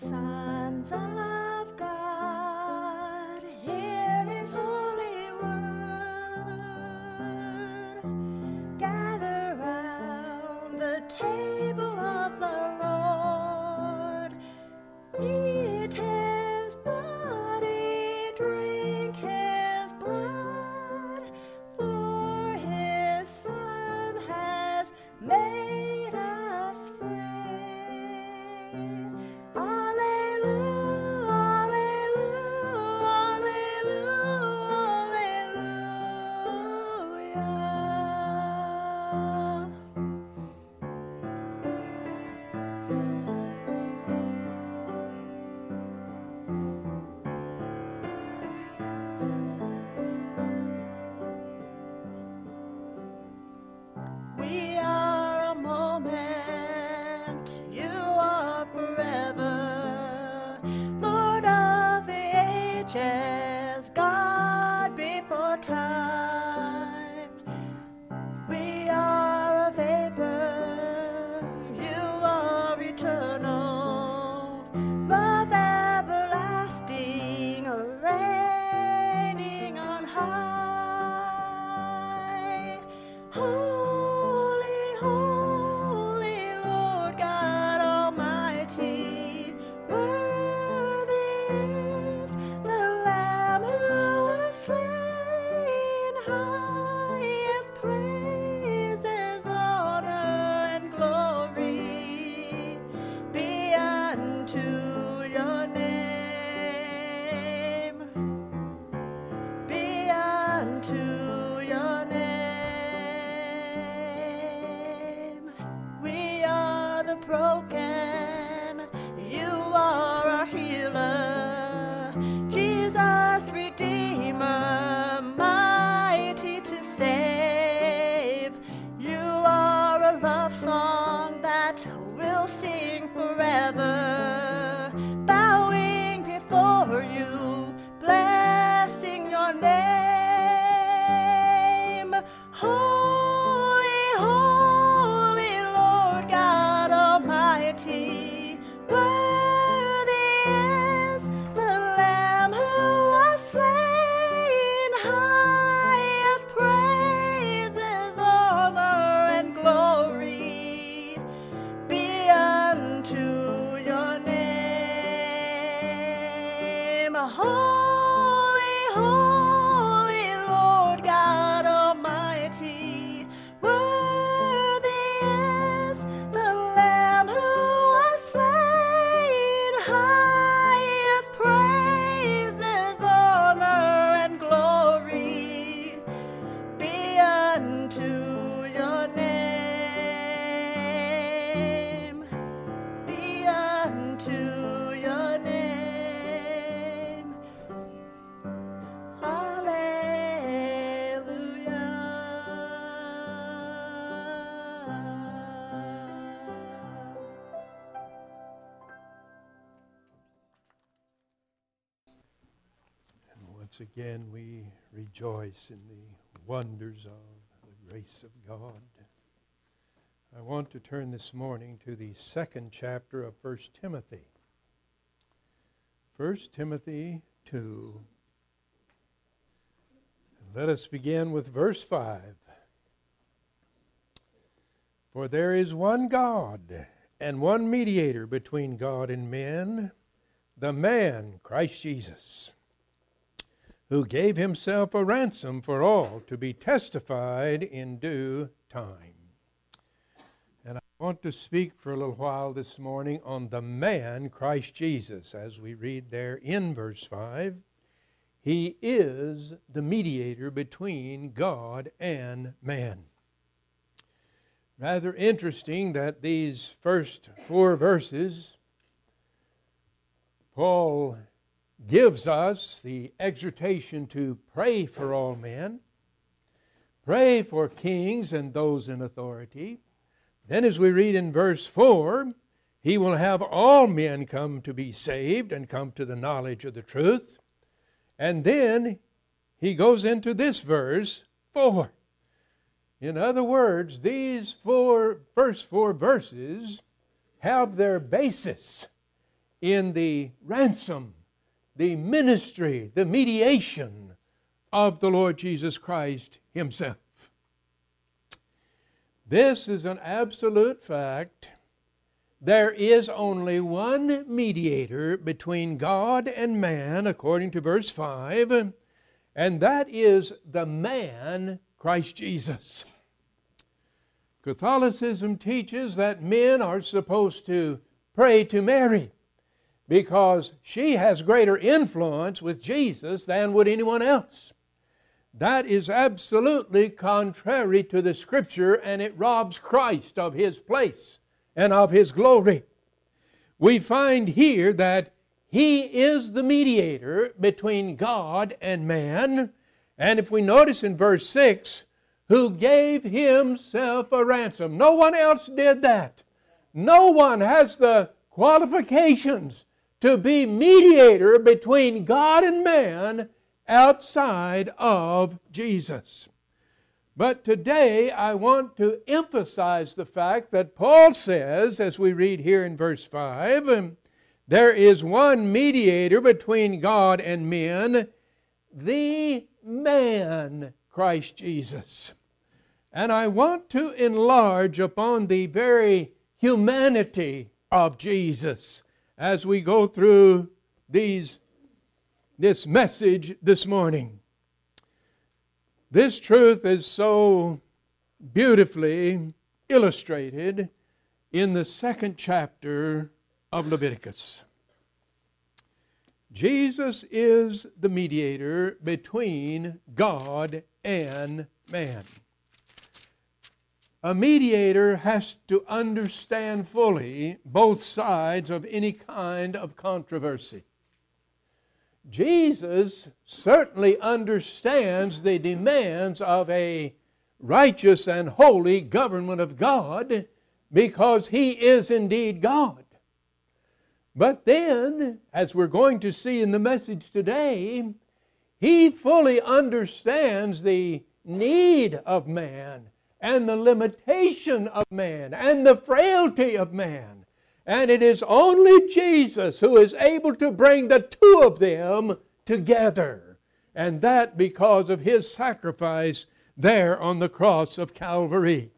Sons of God, hear His holy word. Gather round the table of the Lord. Eat His body, drink His blood, for His Son has made us free. Alleluia, alleluia, alleluia, We are a moment, you are forever, Lord of the ages, God before time. We are a vapor, you are eternal, love everlasting, reigning on high. Holy, holy Lord God Almighty, worthy is the Lamb who was slain. Highest praises, honor, and glory be unto your name. Be unto your name. We are the broken, you are our healer. Jesus, Redeemer, mighty to save. You are a love song that we'll sing forever, bowing before you, blessing your name. Holy, holy Lord God Almighty, worthy is the Lamb who was slain. Highest praises, honor, and glory be unto your name. Holy, holy Lord God Almighty, worthy is the Lamb who was slain. Highest praises, honor, and glory be unto your name. Be unto your name. Hallelujah. And once again, we rejoice in the wonders of the grace of God. I want to turn this morning to the second chapter of 1 Timothy. 1 Timothy 2. Let us begin with verse 5. For there is one God and one mediator between God and men, the man Christ Jesus, who gave himself a ransom for all to be testified in due time. And I want to speak for a little while this morning on the man Christ Jesus, as we read there in verse 5. He is the mediator between God and man. Rather interesting that these first 4 verses, Paul gives us the exhortation to pray for all men, pray for kings and those in authority. Then as we read in verse 4, he will have all men come to be saved and come to the knowledge of the truth. And then he goes into this verse 4. In other words, these first four verses have their basis in the ransom, the ministry, the mediation of the Lord Jesus Christ Himself. This is an absolute fact. There is only one mediator between God and man, according to verse 5, and that is the man, Christ Jesus. Catholicism teaches that men are supposed to pray to Mary because she has greater influence with Jesus than would anyone else. That is absolutely contrary to the Scripture, and it robs Christ of His place and of His glory. We find here that He is the mediator between God and man, and if we notice in verse 6, who gave Himself a ransom. No one else did that. No one has the qualifications to be mediator between God and man outside of Jesus. But today I want to emphasize the fact that Paul says, as we read here in verse 5, there is one mediator between God and men, the man, Christ Jesus. And I want to enlarge upon the very humanity of Jesus as we go through this message this morning. This truth is so beautifully illustrated in the 2nd chapter of Leviticus. Jesus is the mediator between God and man. A mediator has to understand fully both sides of any kind of controversy. Jesus certainly understands the demands of a righteous and holy government of God because He is indeed God. But then, as we're going to see in the message today, He fully understands the need of man and the limitation of man and the frailty of man. And it is only Jesus who is able to bring the two of them together. And that because of His sacrifice there on the cross of Calvary.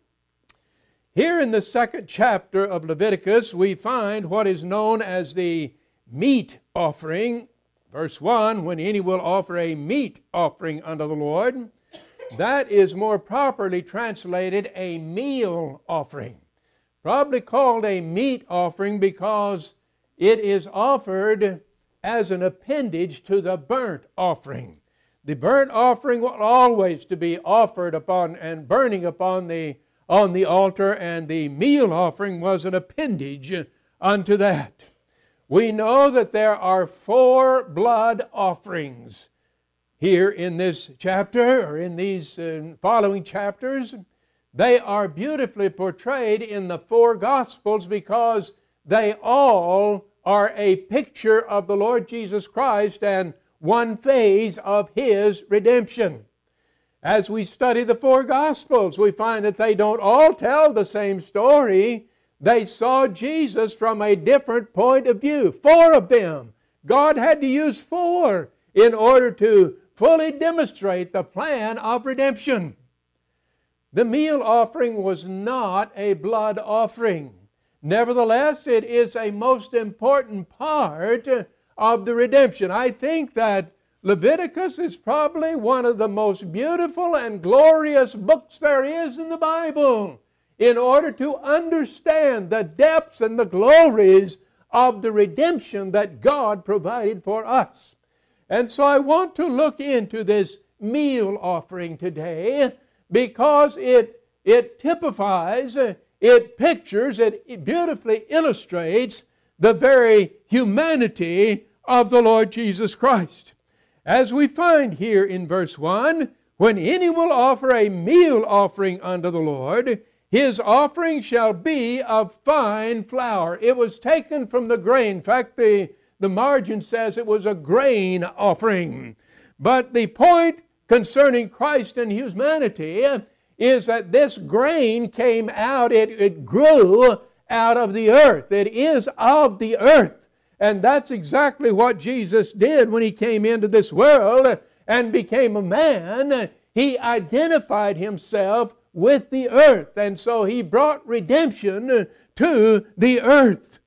Here in the 2nd chapter of Leviticus, we find what is known as the meat offering. Verse 1, when any will offer a meat offering unto the Lord, that is more properly translated a meal offering. Probably called a meat offering because it is offered as an appendage to the burnt offering. The burnt offering will always to be offered upon and burning on the altar, and the meal offering was an appendage unto that. We know that there are 4 blood offerings here in this chapter, or in these following chapters. They are beautifully portrayed in the 4 Gospels because they all are a picture of the Lord Jesus Christ and one phase of His redemption. As we study the 4 Gospels, we find that they don't all tell the same story. They saw Jesus from a different point of view. 4 of them. God had to use 4 in order to fully demonstrate the plan of redemption. The meal offering was not a blood offering. Nevertheless, it is a most important part of the redemption. I think that Leviticus is probably one of the most beautiful and glorious books there is in the Bible in order to understand the depths and the glories of the redemption that God provided for us. And so I want to look into this meal offering today because it typifies, it pictures, it beautifully illustrates the very humanity of the Lord Jesus Christ. As we find here in verse 1, when any will offer a meal offering unto the Lord, his offering shall be of fine flour. It was taken from the grain. In fact, the margin says it was a grain offering. But the point concerning Christ and humanity is that this grain came out, it grew out of the earth. It is of the earth. And that's exactly what Jesus did when He came into this world and became a man. He identified Himself with the earth, and so He brought redemption to the earth.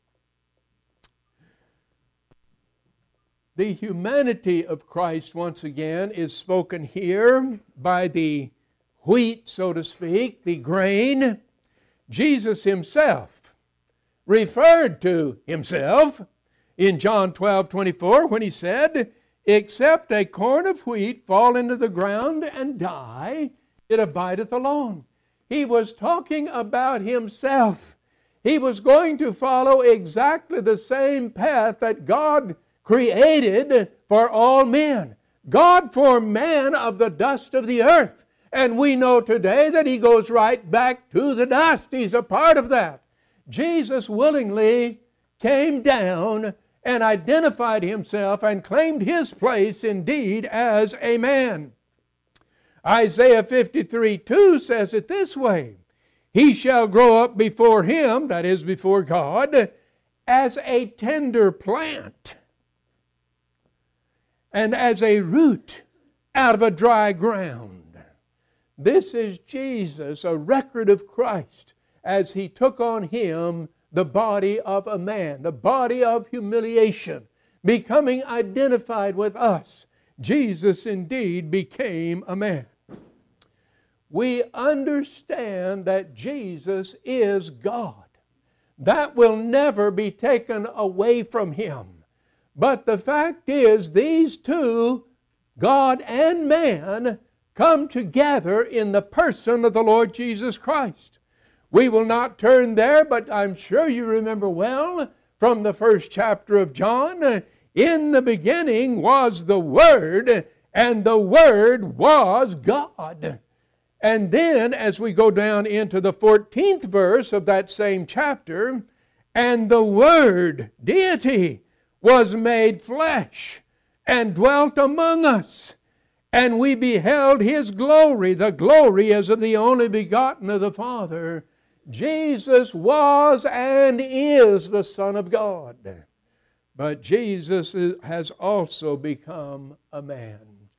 The humanity of Christ, once again, is spoken here by the wheat, so to speak, the grain. Jesus Himself referred to Himself in John 12:24 when He said, "Except a corn of wheat fall into the ground and die, it abideth alone." He was talking about Himself. He was going to follow exactly the same path that God created for all men. God formed man of the dust of the earth. And we know today that He goes right back to the dust. He's a part of that. Jesus willingly came down and identified Himself and claimed His place indeed as a man. Isaiah 53:2 says it this way, "He shall grow up before Him," that is before God, "as a tender plant, and as a root out of a dry ground." This is Jesus, a record of Christ, as He took on Him the body of a man, the body of humiliation, becoming identified with us. Jesus indeed became a man. We understand that Jesus is God. That will never be taken away from Him. But the fact is, these two, God and man, come together in the person of the Lord Jesus Christ. We will not turn there, but I'm sure you remember well from the first chapter of John, "In the beginning was the Word, and the Word was God." And then as we go down into the 14th verse of that same chapter, "And the Word," deity, "was made flesh and dwelt among us. And we beheld His glory, the glory as of the only begotten of the Father." Jesus was and is the Son of God. But Jesus has also become a man.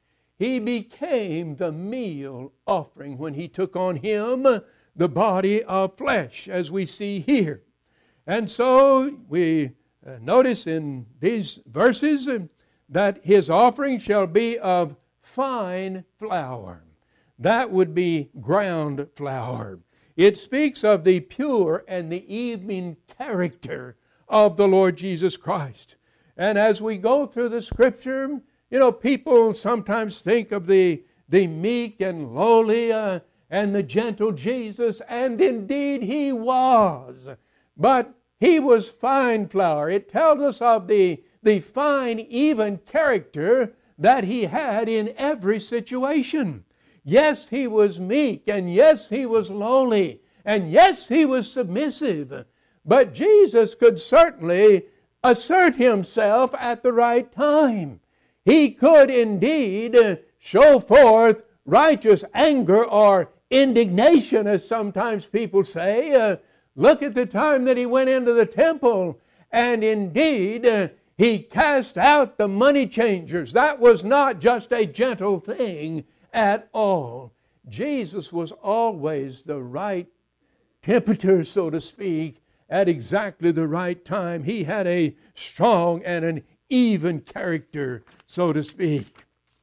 He became the meal offering when He took on Him the body of flesh, as we see here. And so we notice in these verses that His offering shall be of fine flour. That would be ground flour. It speaks of the pure and the evening character of the Lord Jesus Christ. And as we go through the Scripture, people sometimes think of the meek and lowly and the gentle Jesus, and indeed He was. But He was fine flour. It tells us of the fine, even character that He had in every situation. Yes, He was meek, and yes, He was lowly, and yes, He was submissive. But Jesus could certainly assert Himself at the right time. He could indeed show forth righteous anger or indignation, as sometimes people say. Look at the time that He went into the temple, and indeed He cast out the money changers. That was not just a gentle thing at all. Jesus was always the right temperature, so to speak, at exactly the right time. He had a strong and an even character, so to speak.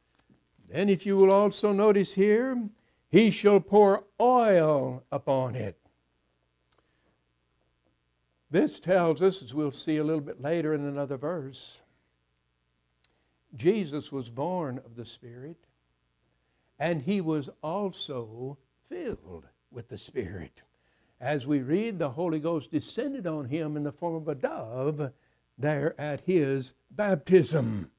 Then if you will also notice here, He shall pour oil upon it. This tells us, as we'll see a little bit later in another verse, Jesus was born of the Spirit, and He was also filled with the Spirit. As we read, the Holy Ghost descended on Him in the form of a dove there at His baptism.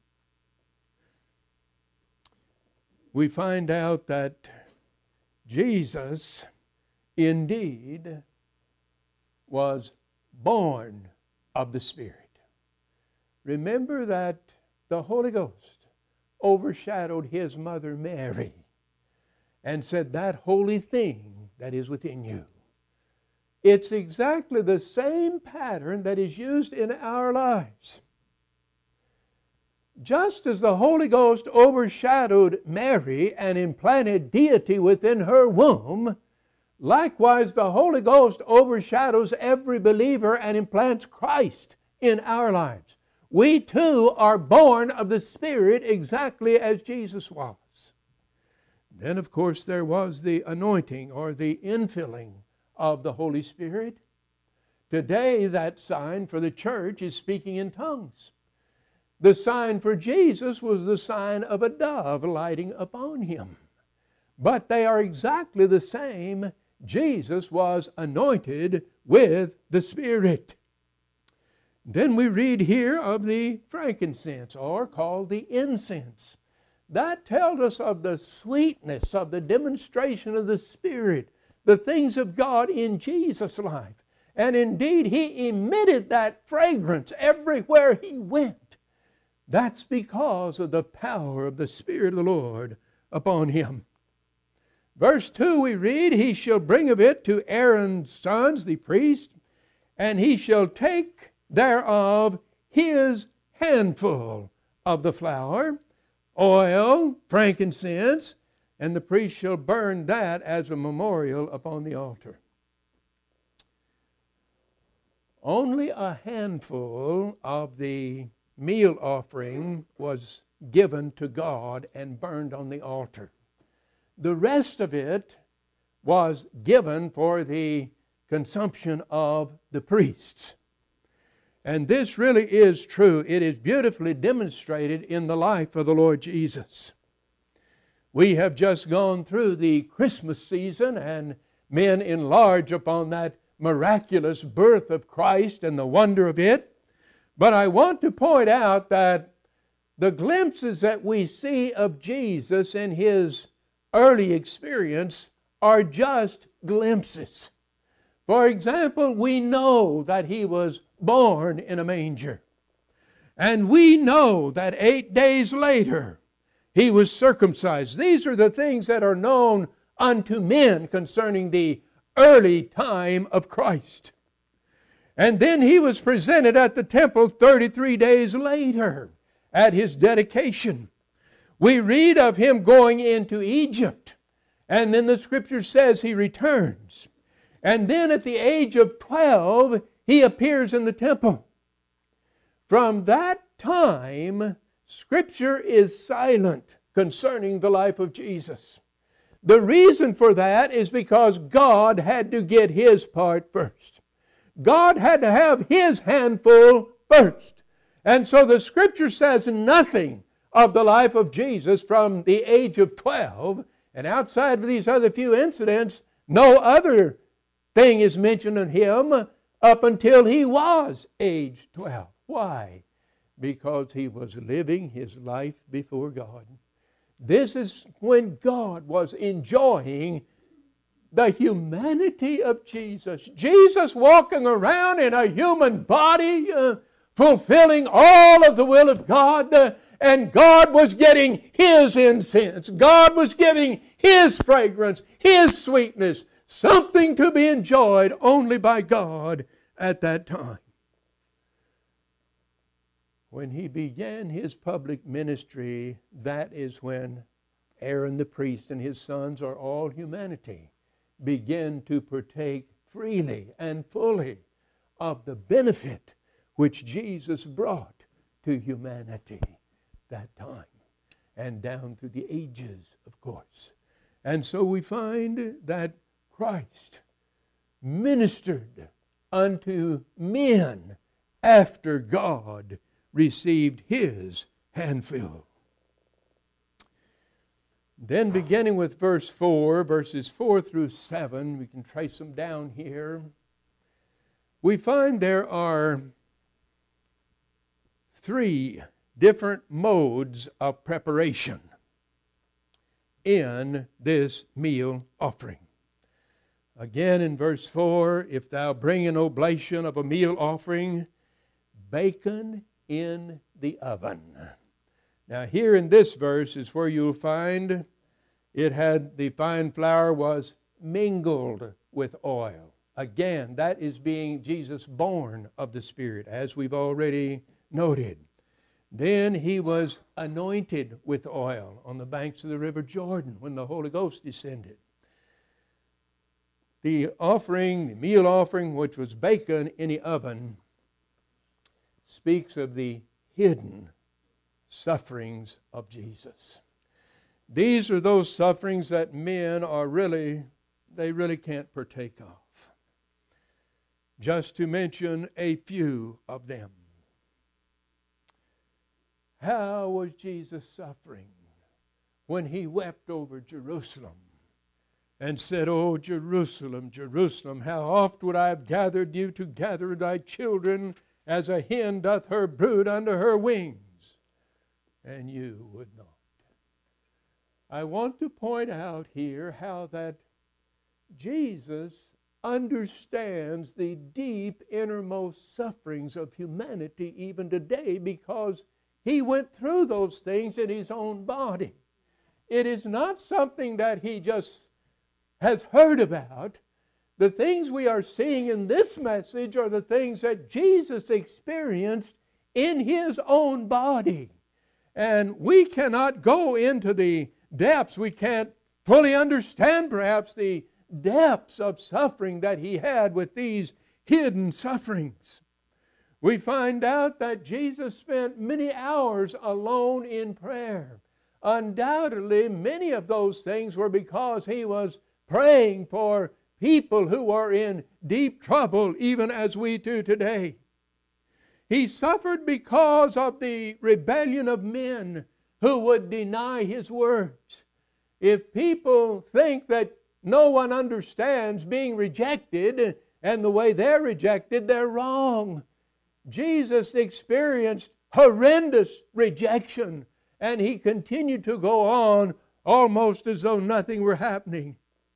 We find out that Jesus indeed was born of the Spirit. Remember that the Holy Ghost overshadowed His mother Mary and said, "That holy thing that is within you." It's exactly the same pattern that is used in our lives. just as the Holy Ghost overshadowed Mary and implanted deity within her womb, likewise the Holy Ghost overshadows every believer and implants Christ in our lives. We too are born of the Spirit exactly as Jesus was. Then, of course, there was the anointing or the infilling of the Holy Spirit. Today, that sign for the church is speaking in tongues. The sign for Jesus was the sign of a dove lighting upon him. But they are exactly the same. Jesus was anointed with the Spirit. Then we read here of the frankincense, or called the incense. That tells us of the sweetness of the demonstration of the Spirit, the things of God in Jesus' life. And indeed, he emitted that fragrance everywhere he went. That's because of the power of the Spirit of the Lord upon him. Verse 2 we read, he shall bring of it to Aaron's sons, the priest, and he shall take thereof his handful of the flour, oil, frankincense, and the priest shall burn that as a memorial upon the altar. Only a handful of the meal offering was given to God and burned on the altar. The rest of it was given for the consumption of the priests. And this really is true. It is beautifully demonstrated in the life of the Lord Jesus. We have just gone through the Christmas season, and men enlarge upon that miraculous birth of Christ and the wonder of it. But I want to point out that the glimpses that we see of Jesus in his early experience are just glimpses. For example, we know that he was born in a manger. And we know that 8 days later he was circumcised. These are the things that are known unto men concerning the early time of Christ. And then he was presented at the temple 33 days later at his dedication. We read of him going into Egypt, and then the Scripture says he returns. And then at the age of 12, he appears in the temple. From that time, Scripture is silent concerning the life of Jesus. The reason for that is because God had to get his part first. God had to have his handful first. And so the Scripture says nothing of the life of Jesus from the age of 12. And outside of these other few incidents, no other thing is mentioned of him up until he was age 12. Why? Because he was living his life before God. This is when God was enjoying the humanity of Jesus. Jesus walking around in a human body, fulfilling all of the will of God, and God was getting his incense. God was giving his fragrance, his sweetness, something to be enjoyed only by God at that time. When he began his public ministry, that is when Aaron the priest and his sons, or all humanity, begin to partake freely and fully of the benefit which Jesus brought to humanity that time, and down through the ages, of course. And so we find that Christ ministered unto men after God received his handfill. Then beginning with verse 4, verses 4 through 7, we can trace them down here. We find there are 3 different modes of preparation in this meal offering. Again in verse 4, if thou bring an oblation of a meal offering, bacon in the oven. Now here in this verse is where you'll find it had the fine flour was mingled with oil. Again, that is being Jesus born of the Spirit, as we've already noted. Then he was anointed with oil on the banks of the river Jordan when the Holy Ghost descended. The offering, the meal offering, which was bacon in the oven, speaks of the hidden sufferings of Jesus. These are those sufferings that men they really can't partake of. Just to mention a few of them. How was Jesus suffering when he wept over Jerusalem and said, "O Jerusalem, Jerusalem, how oft would I have gathered you to gather thy children as a hen doth her brood under her wings, and you would not." I want to point out here how that Jesus understands the deep innermost sufferings of humanity even today, because he went through those things in his own body. It is not something that he just has heard about. The things we are seeing in this message are the things that Jesus experienced in his own body. And we cannot go into the depths. We can't fully understand perhaps the depths of suffering that he had with these hidden sufferings. We find out that Jesus spent many hours alone in prayer. Undoubtedly, many of those things were because he was praying for people who were in deep trouble, even as we do today. He suffered because of the rebellion of men who would deny his words. If people think that no one understands being rejected, and the way they're rejected, they're wrong. Jesus experienced horrendous rejection, and he continued to go on almost as though nothing were happening.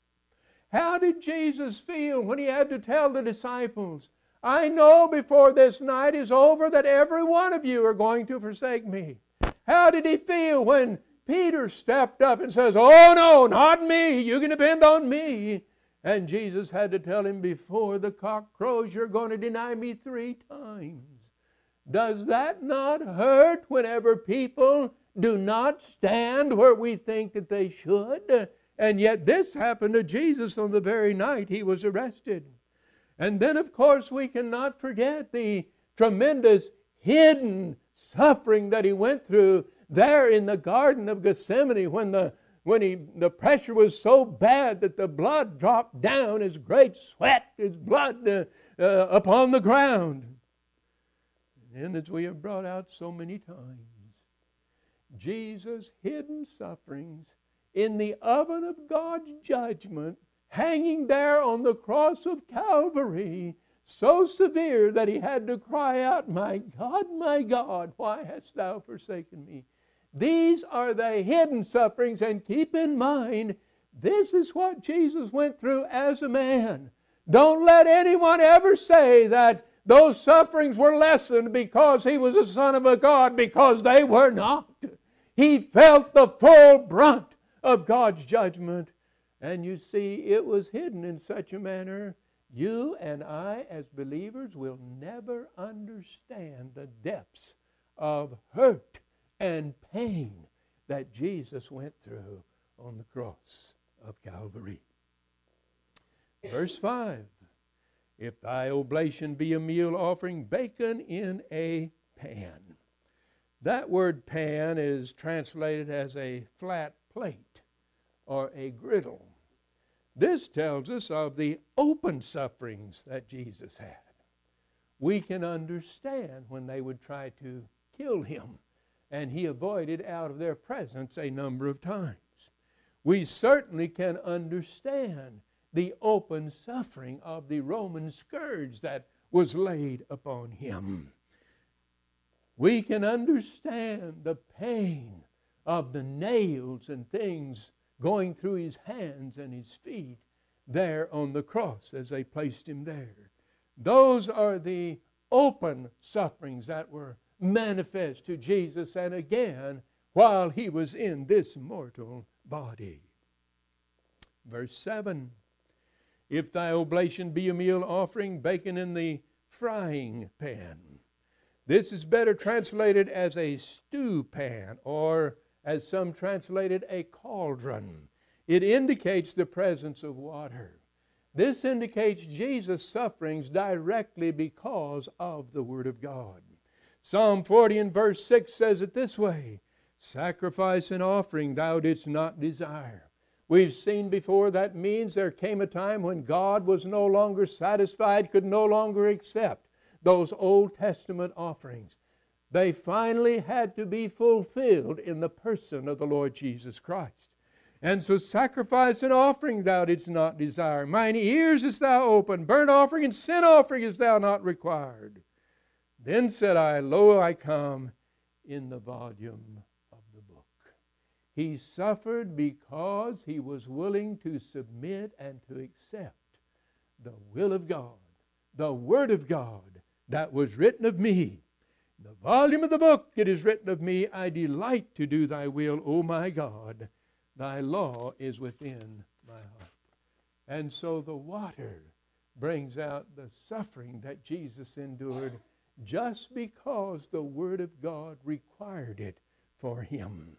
How did Jesus feel when he had to tell the disciples, "I know before this night is over that every one of you are going to forsake me"? How did he feel when Peter stepped up and says, "Oh no, not me, you can depend on me"? And Jesus had to tell him, "Before the cock crows, you're going to deny me 3 times. Does that not hurt whenever people do not stand where we think that they should? And yet this happened to Jesus on the very night he was arrested. And then, of course, we cannot forget the tremendous hidden suffering that he went through there in the Garden of Gethsemane when the pressure was so bad that the blood dropped down, his great sweat, his blood upon the ground. And as we have brought out so many times, Jesus' hidden sufferings in the oven of God's judgment, hanging there on the cross of Calvary, so severe that he had to cry out, my God, why hast thou forsaken me?" These are the hidden sufferings, and keep in mind, this is what Jesus went through as a man. Don't let anyone ever say that those sufferings were lessened because he was a son of a God, because they were not. He felt the full brunt of God's judgment. And you see, it was hidden in such a manner, you and I as believers will never understand the depths of hurt and pain that Jesus went through on the cross of Calvary. Verse 5, "If thy oblation be a meal offering, bacon in a pan." That word pan is translated as a flat plate or a griddle. This tells us of the open sufferings that Jesus had. We can understand when they would try to kill him, and he avoided out of their presence a number of times. We certainly can understand the open suffering of the Roman scourge that was laid upon him. We can understand the pain of the nails and things going through his hands and his feet there on the cross as they placed him there. Those are the open sufferings that were manifest to Jesus, and again, while he was in this mortal body. Verse 7, "If thy oblation be a meal offering, bacon in the frying pan." This is better translated as a stew pan, or as some translated, a cauldron. It indicates the presence of water. This indicates Jesus' sufferings directly because of the Word of God. Psalm 40 and verse 6 says it this way, sacrifice and offering thou didst not desire. We've seen before that means there came a time when God was no longer satisfied, could no longer accept those Old Testament offerings. They finally had to be fulfilled in the person of the Lord Jesus Christ. And so sacrifice and offering thou didst not desire. Mine ears hast thou opened, burnt offering and sin offering hast thou not required. Then said I, lo, I come, in the volume of the book. He suffered because he was willing to submit and to accept the will of God, the Word of God that was written of me. In the volume of the book it is written of me, I delight to do thy will, O my God. Thy law is within my heart. And so the water brings out the suffering that Jesus endured just because the Word of God required it for him.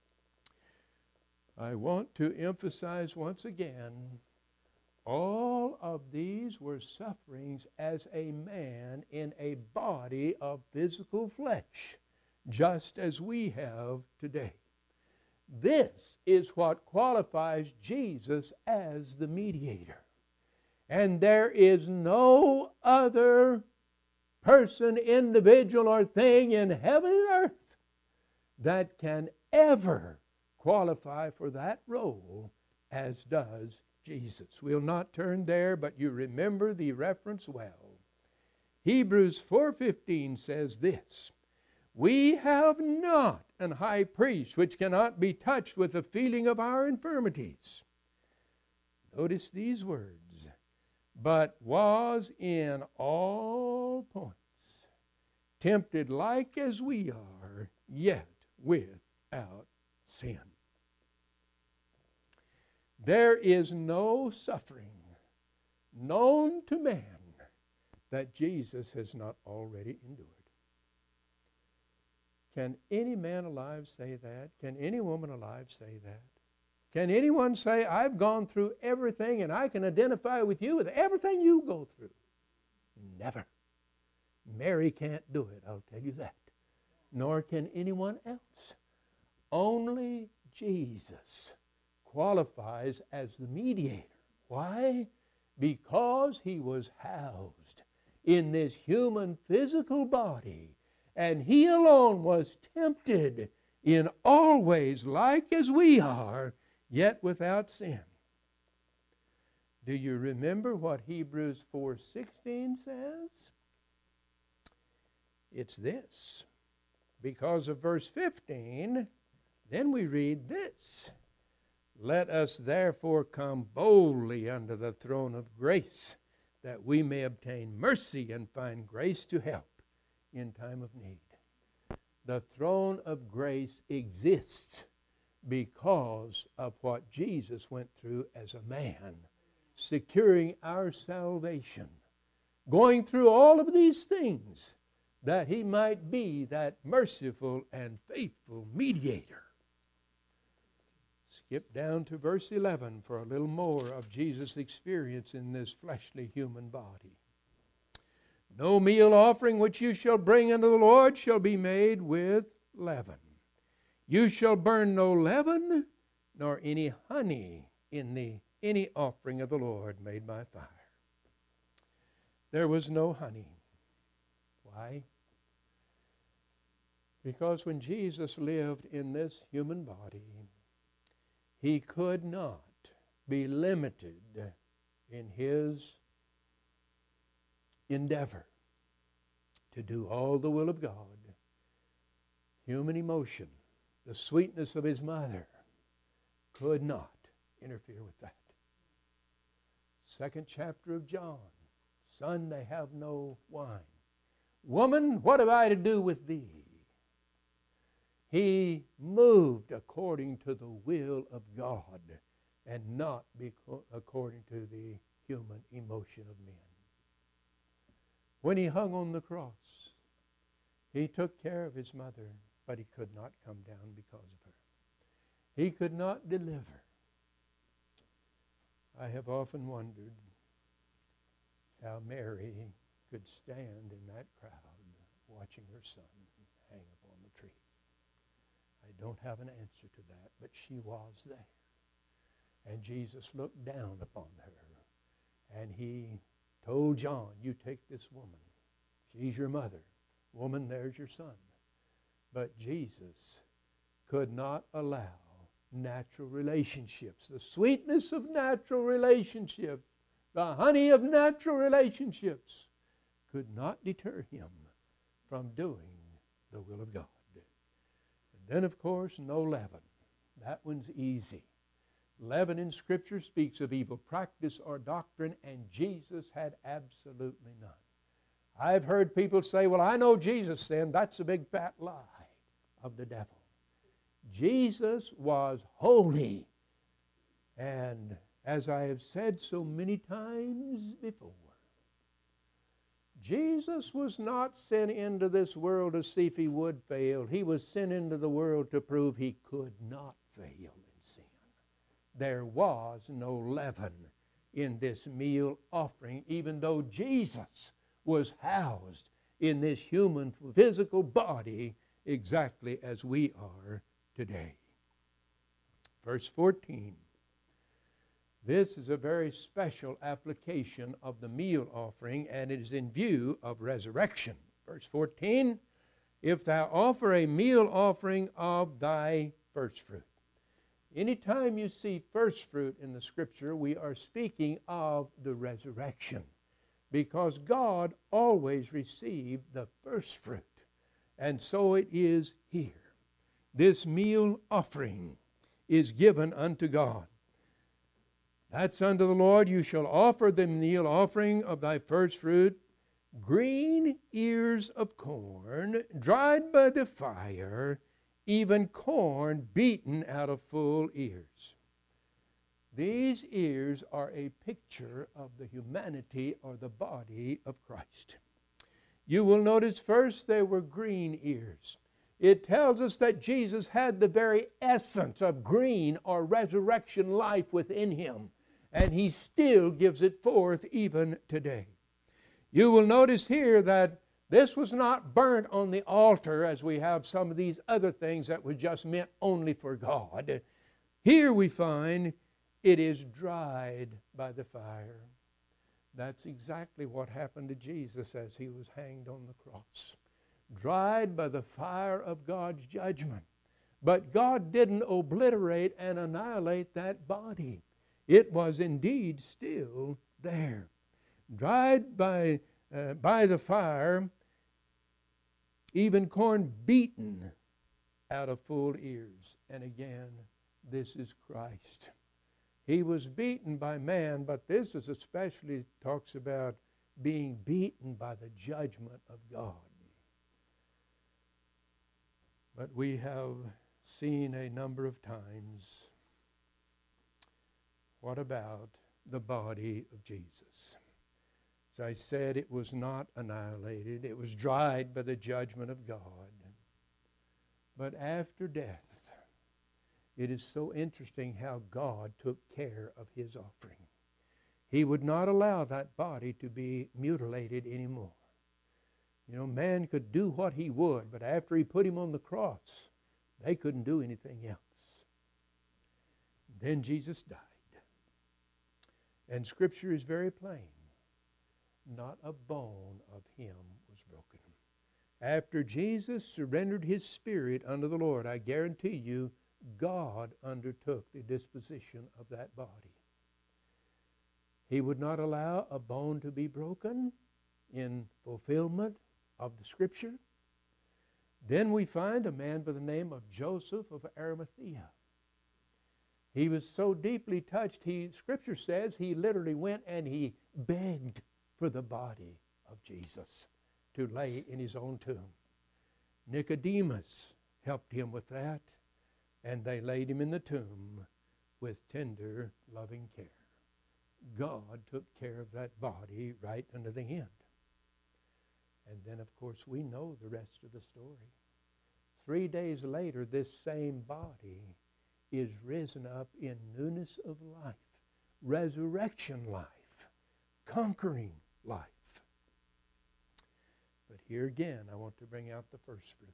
I want to emphasize once again, all of these were sufferings as a man in a body of physical flesh, just as we have today. This is what qualifies Jesus as the mediator. And there is no other person, individual, or thing in heaven and earth that can ever qualify for that role as does Jesus. We'll not turn there, but you remember the reference well. Hebrews 4:15 says this, we have not an high priest which cannot be touched with the feeling of our infirmities. Notice these words, but was in all points tempted like as we are, yet without sin. There is no suffering known to man that Jesus has not already endured. Can any man alive say that? Can any woman alive say that? Can anyone say, I've gone through everything and I can identify with you with everything you go through? Never. Mary can't do it, I'll tell you that. Nor can anyone else. Only Jesus qualifies as the mediator. Why? Because he was housed in this human physical body, and he alone was tempted in all ways like as we are, yet without sin. Do you remember what Hebrews 4:16 says? It's this. Because of verse 15, then we read this. Let us therefore come boldly unto the throne of grace, that we may obtain mercy and find grace to help in time of need. The throne of grace exists because of what Jesus went through as a man, securing our salvation, going through all of these things that he might be that merciful and faithful mediator. Skip down to verse 11 for a little more of Jesus' experience in this fleshly human body. No meal offering which you shall bring unto the Lord shall be made with leaven. You shall burn no leaven, nor any honey in any offering of the Lord made by fire. There was no honey. Why? Because when Jesus lived in this human body, he could not be limited in his endeavor to do all the will of God. Human emotion, the sweetness of his mother, could not interfere with that. Second chapter of John, son, they have no wine. Woman, what have I to do with thee? He moved according to the will of God and not according to the human emotion of men. When he hung on the cross, He took care of his mother, but he could not come down because of her. He could not deliver. I have often wondered how Mary could stand in that crowd watching her son hang upon the tree. I don't have an answer to that, but she was there. And Jesus looked down upon her, and he told John, you take this woman. She's your mother. Woman, there's your son. But Jesus could not allow natural relationships, the sweetness of natural relationships, the honey of natural relationships, could not deter him from doing the will of God. And then, of course, no leaven. That one's easy. Leaven in Scripture speaks of evil practice or doctrine, and Jesus had absolutely none. I've heard people say, well, I know Jesus sinned. That's a big fat lie of the devil. Jesus was holy. And as I have said so many times before, Jesus was not sent into this world to see if he would fail. He was sent into the world to prove he could not fail in sin. There was no leaven in this meal offering, even though Jesus was housed in this human physical body exactly as we are today. Verse 14. This is a very special application of the meal offering, and it is in view of resurrection. Verse 14, if thou offer a meal offering of thy first fruit. Anytime you see first fruit in the Scripture, we are speaking of the resurrection, because God always received the first fruit, and so it is here. This meal offering is given unto God. That's unto the Lord. You shall offer the meal offering of thy first fruit, green ears of corn, dried by the fire, even corn beaten out of full ears. These ears are a picture of the humanity or the body of Christ. You will notice first they were green ears. It tells us that Jesus had the very essence of green or resurrection life within him, and he still gives it forth even today. You will notice here that this was not burnt on the altar as we have some of these other things that were just meant only for God. Here we find it is dried by the fire. That's exactly what happened to Jesus as he was hanged on the cross. Dried by the fire of God's judgment. But God didn't obliterate and annihilate that body. It was indeed still there. Dried by the fire, even corn beaten out of full ears. And again, this is Christ. He was beaten by man, but this is especially talks about being beaten by the judgment of God. But we have seen a number of times, what about the body of Jesus? As I said, it was not annihilated. It was dried by the judgment of God. But after death, it is so interesting how God took care of his offering. He would not allow that body to be mutilated anymore. You know, man could do what he would, but after he put him on the cross, they couldn't do anything else. Then Jesus died. And Scripture is very plain. Not a bone of him was broken. After Jesus surrendered his spirit unto the Lord, I guarantee you, God undertook the disposition of that body. He would not allow a bone to be broken in fulfillment of the Scripture. Then we find a man by the name of Joseph of Arimathea. He was so deeply touched, Scripture says he literally went and he begged for the body of Jesus to lay in his own tomb. Nicodemus helped him with that, and they laid him in the tomb with tender, loving care. God took care of that body right unto the end. And then, of course, we know the rest of the story. 3 days later, this same body is risen up in newness of life, resurrection life, conquering life. But here again, I want to bring out the first fruit.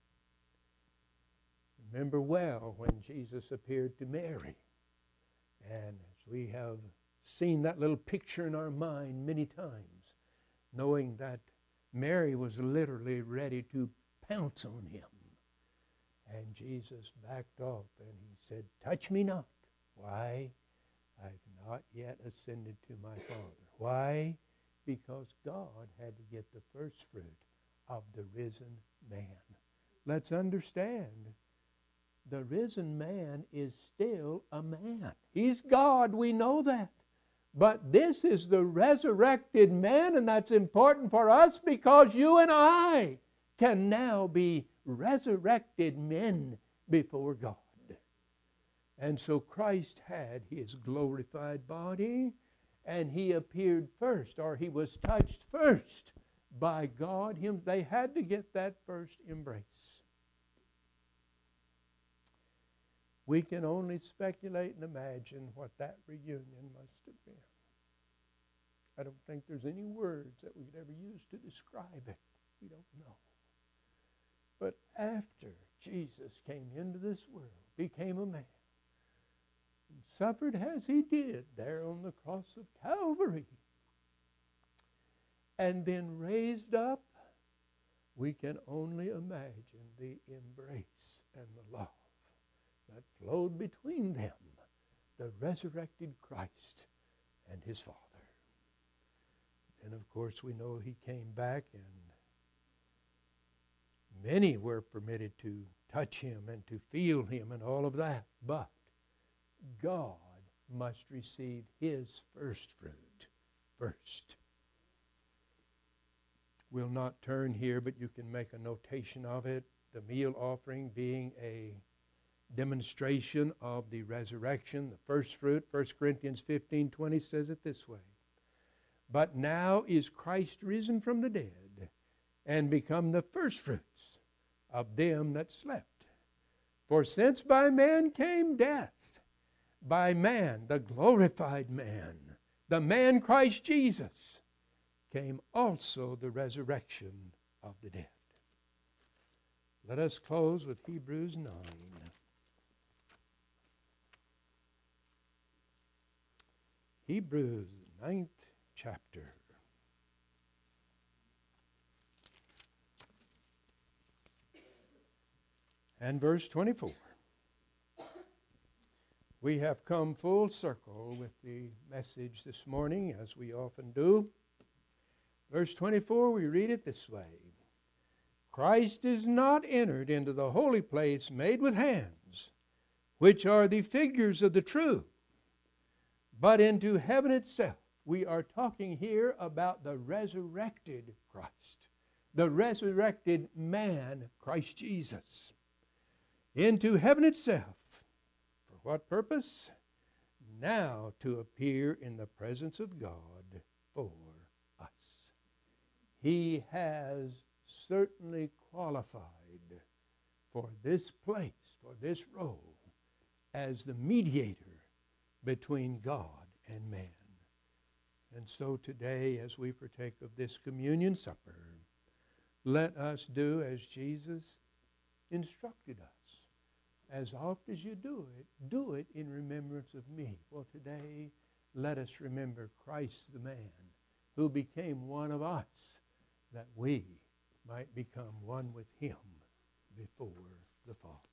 Remember well when Jesus appeared to Mary. And as we have seen that little picture in our mind many times, knowing that Mary was literally ready to pounce on him. And Jesus backed off and he said, "Touch me not." Why? "I've not yet ascended to my Father." Why? Because God had to get the first fruit of the risen man. Let's understand, the risen man is still a man. He's God, we know that. But this is the resurrected man, and that's important for us because you and I can now be resurrected men before God. And so Christ had his glorified body, and he appeared first, or he was touched first by God. They had to get that first embrace. We can only speculate and imagine what that reunion must have been. I don't think there's any words that we could ever use to describe it. We don't know. But after Jesus came into this world, became a man, and suffered as he did there on the cross of Calvary, and then raised up, we can only imagine the embrace and the love that flowed between them, the resurrected Christ and his Father. And of course we know he came back, and many were permitted to touch him and to feel him and all of that. But God must receive his first fruit first. We'll not turn here, but you can make a notation of it. The meal offering being a demonstration of the resurrection, the first fruit. 1 Corinthians 15:20 says it this way: "But now is Christ risen from the dead, and become the firstfruits of them that slept. For since by man came death, by man, the glorified man, the man Christ Jesus, came also the resurrection of the dead." Let us close with Hebrews 9. Hebrews, the 9th chapter. And verse 24. We have come full circle with the message this morning, as we often do. Verse 24, we read it this way: "Christ is not entered into the holy place made with hands, which are the figures of the true, but into heaven itself." We are talking here about the resurrected Christ, the resurrected man, Christ Jesus. "Into heaven itself." For what purpose? Now to appear in the presence of God for us. He has certainly qualified for this place, for this role, as the mediator between God and man. And so today, as we partake of this communion supper, let us do as Jesus instructed us. As oft as you do it in remembrance of me. Well, today, let us remember Christ the man, who became one of us, that we might become one with him before the Father.